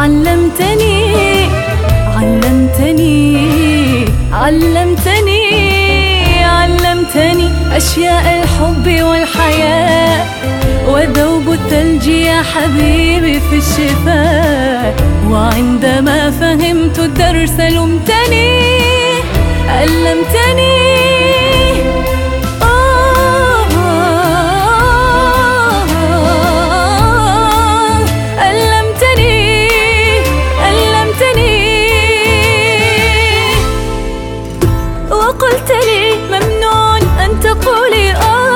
علمتني علمتني علمتني علمتني أشياء الحب والحياة، وذوب الثلج يا حبيبي في الشفاء. وعندما فهمت الدرس لمتني ألمتني وقلت لي ممنون أن تقولي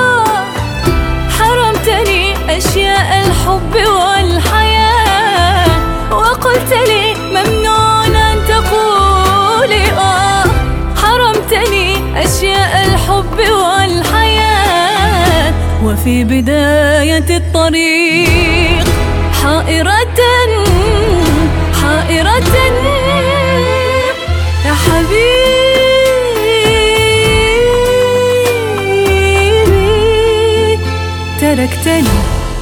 حرمتني أشياء الحب والحياة. وقلت لي ممنون أن تقولي حرمتني أشياء الحب والحياة. وفي بداية الطريق حائرة حائرة يا حبيبي تركتني.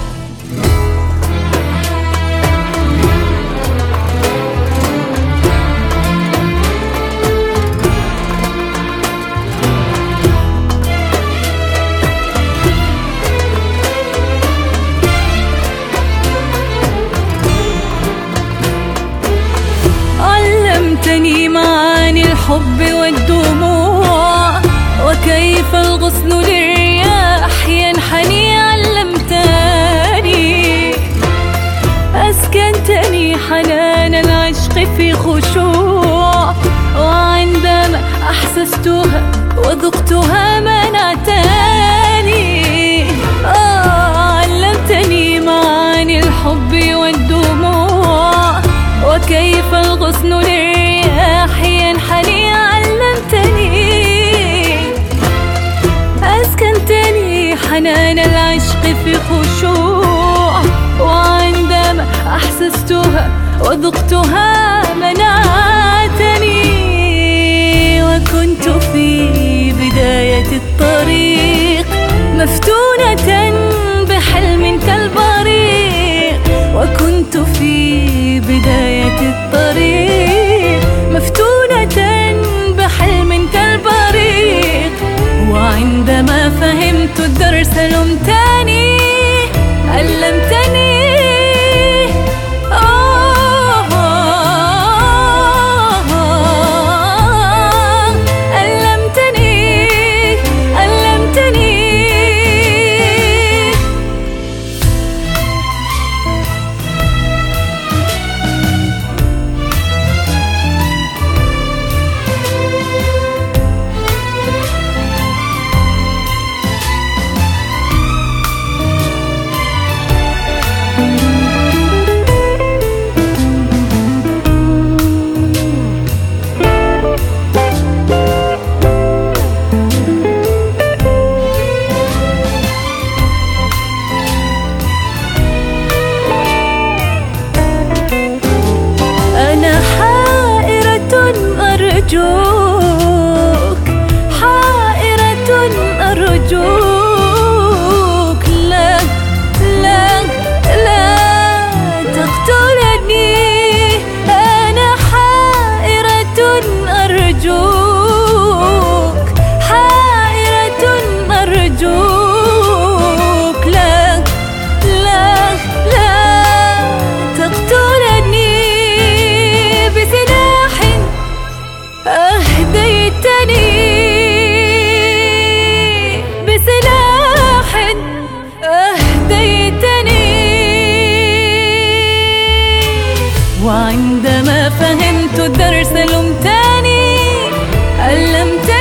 علمتني معاني الحب والدموع، وكيف الغصن للرياح ينحني. علمتني أسكنتني حنان العشق في خشوع، وعندما أحسستها وذقتها منعتني. علمتني معاني الحب والدموع، وكيف الغصن للرياح ينحني. علمتني أسكنتني حنان العشق في خشوع، وعندما أحسستها وذقتها منعتني. وكنت في بداية الطريق مفتونة بحلم كالبريق. وكنت في بداية الطريق مفتونة بحلم كالبريق. وعندما فهمت الدرس لمتني ألمتني أرجوك حائرة أرجوك لا لا لا تقتلني. أنا حائرة أرجوك حائرة أرجوك لا لا لا تقتلني. بسلاح أهديتني بسلاح أهديتني. وعندما فهمت الدرس لمتني ألمتني